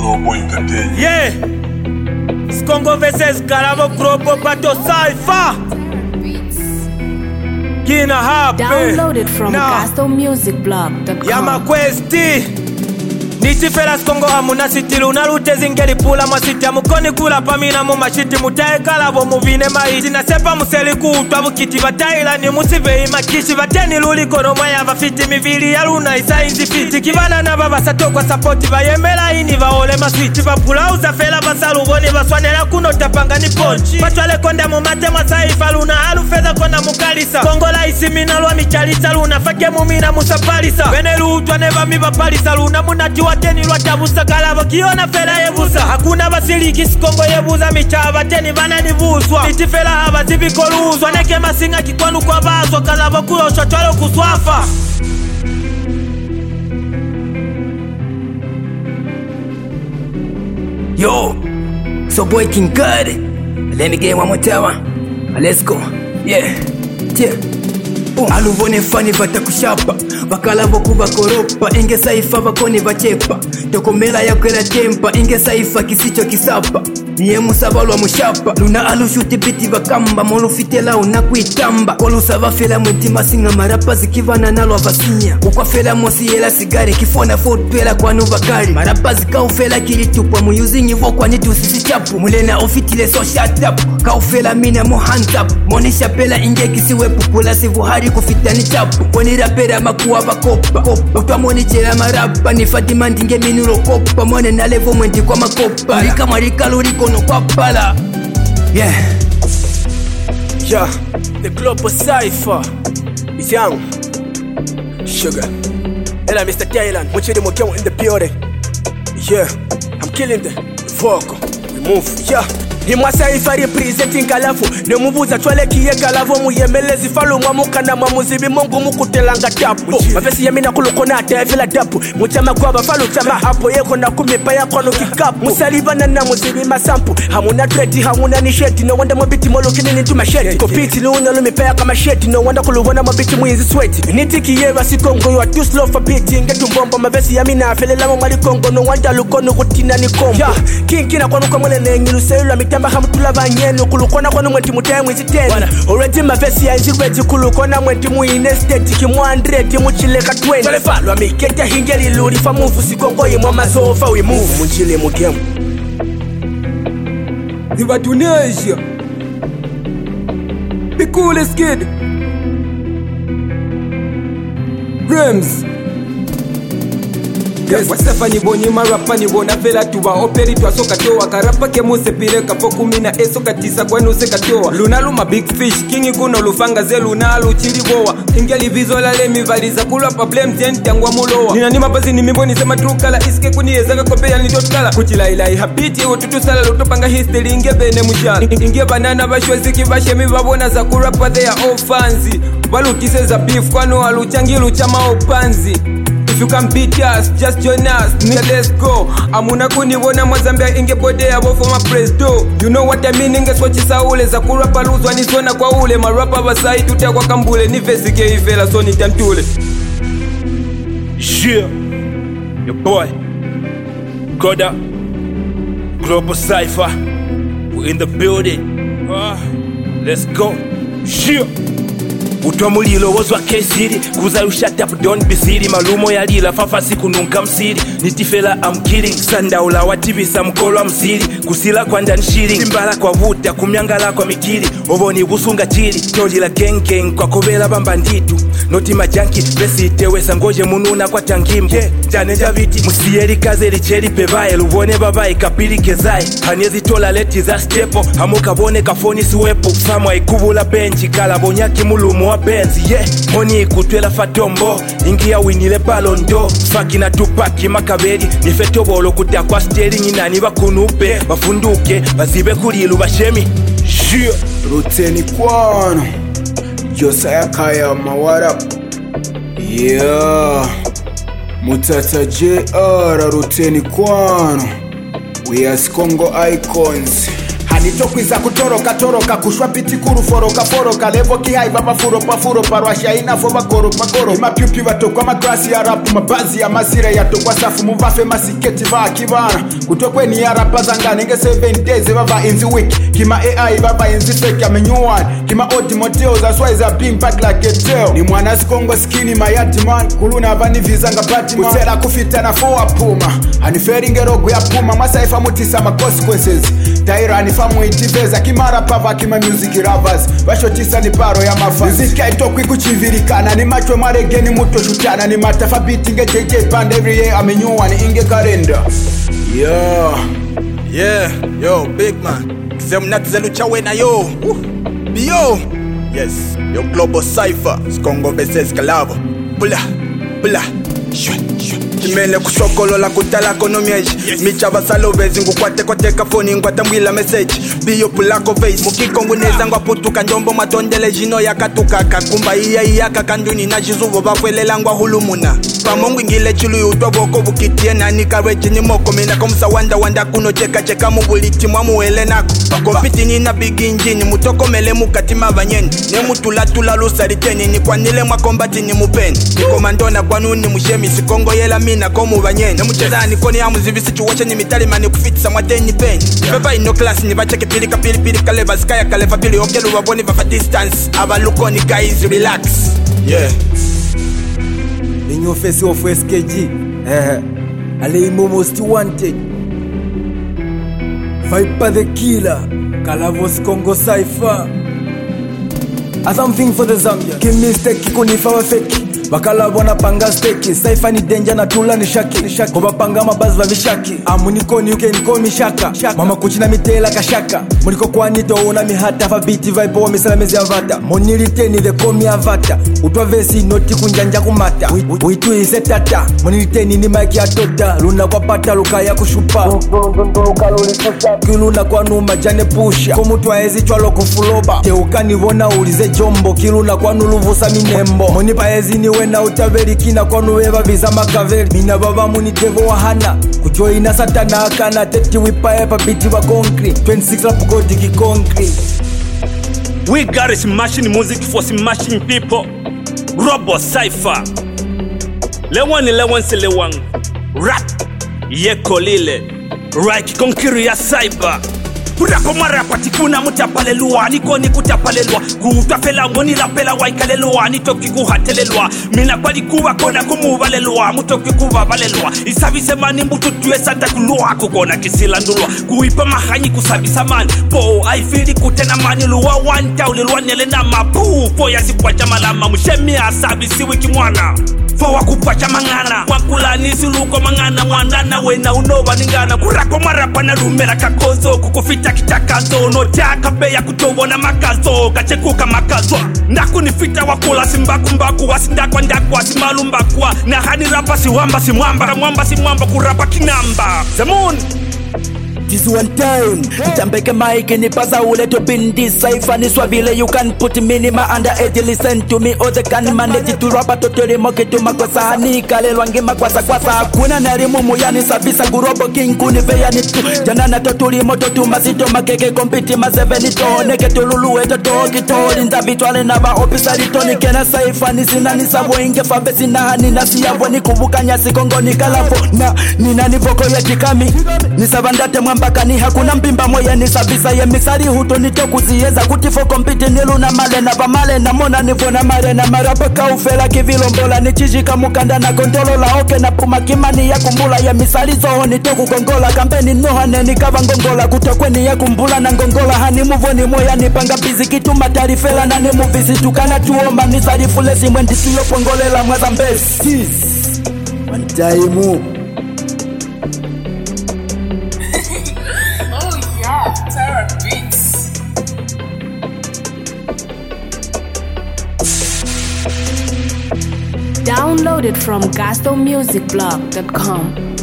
Global Entertainment. Yeah. Skongo vs Galavo Global Battle Cypher. Kina happy. Downloaded from CastleMusicBlog.com. Yama Questi. Nichifera Skongo hamuna siti luna lute zingeli pula masiti ya mukoni kula pamina mu mashiti mutae kalavo muvine maiti na sepa museli kuutwa bukiti bataila ni musive imakishi bateni luli kono mwaya vafiti mivili ya luna isa inzi fiti kivana na baba sato kwa sapoti bayemela ini vaole maswiti vapula uzafela basalu boni baswanela kuno tapanga ni ponchi patwale konda mumate masaifa luna halu fedha konda mukalisa Kongola isimina lwa michalisa luna fake mumina musapalisa venelu utwa neva mibapalisa luna munati wateni lwa tabusa kalavo kiona fela yebusa hakuna basiliki Skongo yebuza michava teni vana nivuswa mitifela hava zivikoluzwa neke masinga kikwanu kwa bazwa kalavo kuloswa chwalo kuswafa. Yo, so boy King God. Let me get one more time. Let's go. Yeah. Aluvone fani vatakushapa bakalavo kuba koropa inge saifa bakoni bachepa tokomela yakwela tempa inge saifa kisicho kisapa niye musabalwa mushapa luna alushuti biti bakamba molufitela unakuitamba kolusava fela mwentima singa marapa zikivana nalo avasinya ukwafela mosi yela sigare kifona fotwela kwanu bakali marapa zikaufela kilitupwa muyuzingi vokwa nitusisi chapu mulena ofitile so shut up kaufela mina mo hands up monisha pela inge kisiwe pupula sivuhari kufitani chapu konira pera makuwa bakopa utwamoni jela marapa ni Fatima ndinge minulo kopa mone na levo mwendi kwa makopa lika marika luriko no kwa pala. Yeah. Yeah, the Global Cypher is young. Sugar. Ella Mr. Thailand, Mochidi Mokyo in the building. Yeah, I'm killing the vocal. We move. Yeah. Nimwasa ifa representing Kalafu nemubuza twalekiye Kalavo muyemelezi falu mwamukana mwamuzibi mungu mukutelanga tapu mafesi yamina kulukona atayafila tapu muchama kwa bafalu chama hapo yeko na kumipa yako no kikapu musalibana na muzibi masampu hamuna treti hamuna nisheti no wanda mabiti molo kinini tu masheti kopiti luna lumipa yaka masheti no wanda kuluvona mabiti muizi sweati nitiki yewa si Kongo you are too slow for beating ngetu mbombo mafesi yamina afelela mwari Kongo no wanda lukono kutina ni kombo kinkina kwa nuka mwele nengilu selula mitamba hamutula vanyenu kulukona kwa numwenti mutaye mwiziteni already mafesi ya inzirweti kulukona mwenti muine state kimwandreti muchileka 20 Tolefalwa miketa hingeli luri fa mufu Sikongo yimwa masofa we move munchile mugemu Diva Tunisia the coolest kid Brems. Yes, wasafa ni bonyi marapa ni bona fela tuwa operi tuwa soka toa karapa ke muse pireka foku mina soka tisa kwa nuse katoa lunaluma big fish kingi kuno lufanga ze lunalu chiriboa ingeli vizola lemi valiza kulwa problem zenti yangwa muloa nina nima bazi ni mimboni sema trukala iske kuniezaka kopea ni totkala kuchila ilai habiti ututu sala lutopanga history inge bene mujana inge banana bashweziki bashemi babona za kurapa they are all fancy balutise za beef kwano aluchangilu chama opanzi. If you can beat us, just join us, nigga, let's go. Amuna kunibona mwazambia inge bode ya bofo ma press do. You know what I mean, inge swachi saule za kurapa luzwa nisona kwa ule marapa basai tutia kwa kambule ni vesi ke ifela so nitantule. Yeah, your boy Koda Global Cypher, we're in the building. Let's go. Yeah. Utomulilo wozwa kesiri kuza shut up don't be silly malumo yalila fafa sikununka msiri nitifela I'm killing sandaula wativisa mkolwa msiri kusila kwa ndanshiri mbala kwa vuta kumyangala kwa mikili oboni busunga chili tolila geng kwa kobela bambanditu noti majanki besitewesa ngoje mununa kwa tangimbo janeja viti musiyeli kaze licheli pebaye lubone babaye kapili kezaye hanyezi tola leti za stepo hamuka bone kafoni siwepo samwa ikubula benchi kala bonyaki mulumu wa benzi moni kutwela fatombo ingia winile balondo fakina tupaki makabeli nifetobolo kutia kwa steering inani bakunupe bafunduke bazibe kulilu bashemi Ruteni kwano Josaya Kaya Mawara Yeah Mutata JR Ruteni kwano We are Skongo icons nitokwiza kutoroka toroka kushwa piti kuru foroka foroka levo kihai baba furo pafuro parwasha inafo bakoro pakoro imapyupi batokwa maklasi ya rapu mabazi ya masire yatokwa safu muvafe masiketi va kibana kutokweni ya rapa zangani nge 7 days baba in the week kima AI baba in the fake ya menyuan kima odi moteo that's why they being back like a tail ni mwana sikongo skini mayati man kuluna bani vizanga bati man kutera kufita na foa puma haniferi ngerogo ya puma masaifa mutisa ma consequences taira anifamu itiveza kimara pava kima music lovers bashotisa ni paro ya mafans music aitokwi kuchivirikana ni machwe maregeni muto shutana ni matafa beat nge JJ band every year amenyuan inge kalenda yo big man Zemnatuzelucha wena yo Bio yes yo Global Cypher Skongo vs Kalabo Bula Kimele kushokolola kutala konomieji Michava salovezi ngukwate kwateka foni ngwata mwila message Biyo pulako face Mukikongu neza ngwa putuka njombo matondele jino ya katukaka Kumba iya kakanduni na jizuvo bafwelela ngwa hulumuna Pamongu ingile chulu yutwa voko vukitie nani karechi ni moko Mina komsa wanda kuno cheka mubuliti mwamuele nako Kompiti nina bigi njini mutoko mele mukatima vanyeni Ne mutula lusariteni ni kwanile mwakombati ni mupeni Nikomandona kwanuni mushemi sikongo yela mina komu vanyeni Nemuchezani koni ya muzivi situation ni mitali mani kufitisa mwateni peni Pepa ino class ni vacheke pilika kaleva skaya kaleva pili okelu waboni vafa distance Ava lukoni guys relax In your face of SKG Aleimo most wanted Viper the killer Kalavos Congo Cypher Something for the Zambia Kim mistake kunifa wafeki Bakalabo na panga steki Cypher ni danger na tula ni shaki Koba panga mabazi vavishaki Amunikoni uke nikomi shaka Mama kuchina mitela kashaka Muniko kwa nito una mihata Fabiti vibe wa misalamezi avata Moniliteni the komi avata Utwa vesi noti kunjanja kumata Uitu ise tata Moniliteni ni maiki ya tota Luna kwa pata luka ya kushupa Kiluna kwa numa jane pusha Komutwa ezi chwalo kufuloba Teuka nivona ulize jombo Kiluna kwa nuluvusa minembo Monipa ezi ni wena utaveri kina kwa nuweva visa makaveri Mina baba muni devo wahana Kujoina satana akana Teti wipa epa biti wa konkri 26 lapu godi ki konkri We got smashing music for smashing people Robo Cypher Lewan se lewan Rap Yeko lile Right konkiri ya cyber Kurako marapa tikuna mutapalelua Niko ni kutapalelua Kutafela moni lapela waikalelua Nitoki kuhatelelua Mina kwali kuwa kona kumuvalelua Mutoki kuvavalelua Isavise mani mututue santa kulua Kukona kisila ndulua Kuipa mahanyi kusabisa mani Po aifili kutena mani luwa Wanta ulilua nyelena mabu Po yasi kwa chamalama Mshemi asabisi wiki mwana Fawa kupacha mangana Wakula nisiluko mangana Mwandana wena unova ningana Kurako marapa na lumela kakozo Kukufita kitakazo Notaka beya kutowona makazo Kachekuka makazwa Ndaku nifita wakula simbaku Wasindakwa ndakwa simalumbakwa Na hani rapa siwamba simwamba Mwamba simwamba kurapa kinamba Zamuni This one time Kitambeke maiki ni paza uleto bindi Cypher ni swavile you can put minima under 80 Listen to me or they can manage to rapa Totori moke tu makwasa hani Kalelwangi makwasa kwasa Hakuna narimu muyani sabisa Gurobo king kuniveya ni tu Janana toturi moto tu masito Makeke kompiti mazeveni to Neke tululu eto toki to Linza bitwale na ba opisa litoni Kena Cypher ni sina ni sabo inge Fabesi na hani nasi yavo ni kubuka nyasi Kongo ni kalafo na nina ni voko ya kikami Ni savandate mwambaka ni hakuna mpimba moya ni sabisa ye misari huto nitokuzieza Kutifo kompiti niluna male na vamale na mona nivona mare na marapaka ufela kivilombola ni chijika mukanda na kontolo la oke na puma kimani ya kumbula ya misari zoho nitoku gongola Kampeni nohane ni kava ngongola kutokweni ya kumbula na ngongola Hani muvoni moya ni panga bizi kitu matarifela na ni muvisi tukana tuomba ni sarifule simwendi siyo pongolela mwaza mbesi Mantaimu Download it from GastroMusicBlog.com.